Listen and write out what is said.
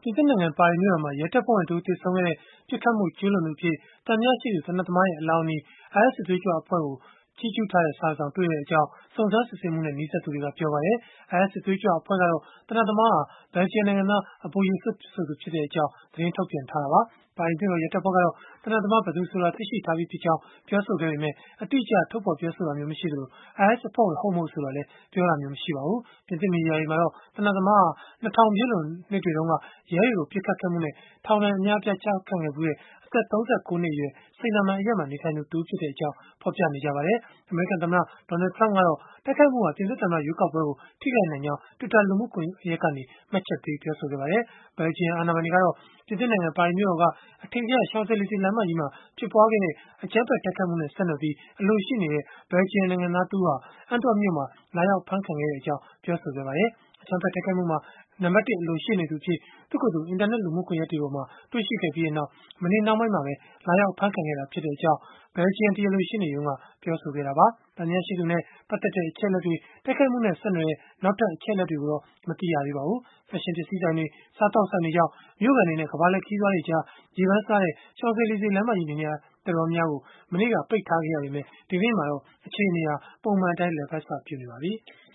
ပြင်သစ်နိုင်ငံပါရီမြို့တော်မှာရဲတပ်ဖွဲ့ဝင်တဦးသေဆုံးခဲ့တဲ့ပစ်ခတ်မှုကျူးလွန်သူအဖြစ်သံသယရှိသူသေနတ်သမားရဲ့အလောင်းအနီး IS စစ်သွေးကြွအဖွဲ့ကိုချီးကျူးထားတဲ့စာတစောင်တွေ့ကြောင်းစုံစမ်းစစ်ဆေးမှုနဲ့နီးစပ်သူတွေကပြောပါတယ်။ IS စစ်သွေးကြွအဖွဲ့ကတော့သေနတ်သမားဟာဘယ်လ်ဂျီယံနိုင်ငံသားAbu Yusuf ဆိုသူဖြစ်ကြောင်းသတင်းထုတ်ပြန်ထားတာပါ။ ပါရီမြို့တော်ရဲတပ်ဖွဲ့ကတော့သေနတ်သမားဘယ်သူဆိုတာသိရှိထားပြီးဖြစ်ကြောင်းပြောဆိုခဲ့ပေမဲ့အတိအကျထုတ်ဖော်ပြောဆိုတာမျိုးမရှိသလို IS အဖွဲ့ဝင်ဟုတ်မဟုတ်ဆိုတာလည်းပြောတာမျိုးမရှိပါဘူး။ ပြင်သစ်မီဒီယာတွေမှာတော့သေနတ်သမားဟာ2000ပြည့်လွန်နှစ်တွေတုန်းကရဲတွေကိုပစ်ခတ်ခဲ့မှုနဲ့ထောင်ဒဏ်အများအပြားချခံခဲ့ဖူးတဲ့အသက်39နှစ်အရွယ်စိန်နာမန်အရပ်မှာနေထိုင်သူတဦးဖြစ်ကြောင်းဖော်ပြနေကြပါတယ်။ အမေရိကန်သမ္မတ Donald Trump ကတော့တိုက်ခိုက်မှုဟာပြင်သစ်သမ္မတရွေးကောက်ပွဲကိုထိခိုက်နိုင်ကြောင်း Twitter လူမှုကွန်ရက်ကနေမှတ်ချက်ပေးပြောဆိုခဲ့ပါတယ်။ ဘယ်လ်ဂျီယံအာဏာပိုင်တွေကတော့ပြင်သစ်နိုင်ငံပါရီမြို့တော်ကအထင်ကရ Champs-Elysees လမ်းမကြီးမှာဖြစ်ပွားခဲ့တဲ့အကြမ်းဖက်တိုက်ခိုက်မှုနဲ့ဆက်နွယ်ပြီးအလိုရှိနေတဲ့ဘယ်လ်ဂျီယံနိုင်ငံသားတဦးဟာAntwerp မြို့မှာလာရောက်အဖမ်းခံခဲ့ကြောင်းပြောဆိုခဲ့ပါတယ်။ အကြမ်းဖက်တိုက်ခိုက်မှုမှာနံပါတ် 1 အလိုရှိနေသူအဖြစ်သူ့ကိုယ်သူအင်တာနက်လူမှုကွန်ရက်တွေပေါ်မှာတွေ့ရှိခဲ့ပြီးနောက်မနေ့နှောင်းပိုင်းမှာပဲလာရောက်အဖမ်းခံခဲ့တာဖြစ်ကြောင်းဘယ်လ်ဂျီယံတရားလိုရှေ့နေရုံးကပြောဆိုခဲ့တာပါ။သံသယရှိသူနဲ့ပတ်သက်တဲ့အချက်အလက်တွေတိုက်ခိုက်မှုနဲ့ဆက်နွယ်တဲ့နောက်ထပ်အချက်အလက်တွေကိုတော့မသိရသေးပါဘူး။ ဖက်ရှင်ပစ္စည်းဆိုင်တွေစားသောက်ဆိုင်တွေကြောင့်မြို့ခံတွေနဲ့ကမ္ဘာလှည့်ခရီးသွားတွေကြားရေပန်းစားတဲ့Champs-Elysees လမ်းမကြီးနေရာတော်တော်များကိုမနေ့ကပိတ်ထားခဲ့ရပေမဲ့ဒီကနေ့မှာတော့အခြေအနေဟာပုံမှန်အတိုင်းလည်ပတ်စပြုနေပါပြီ။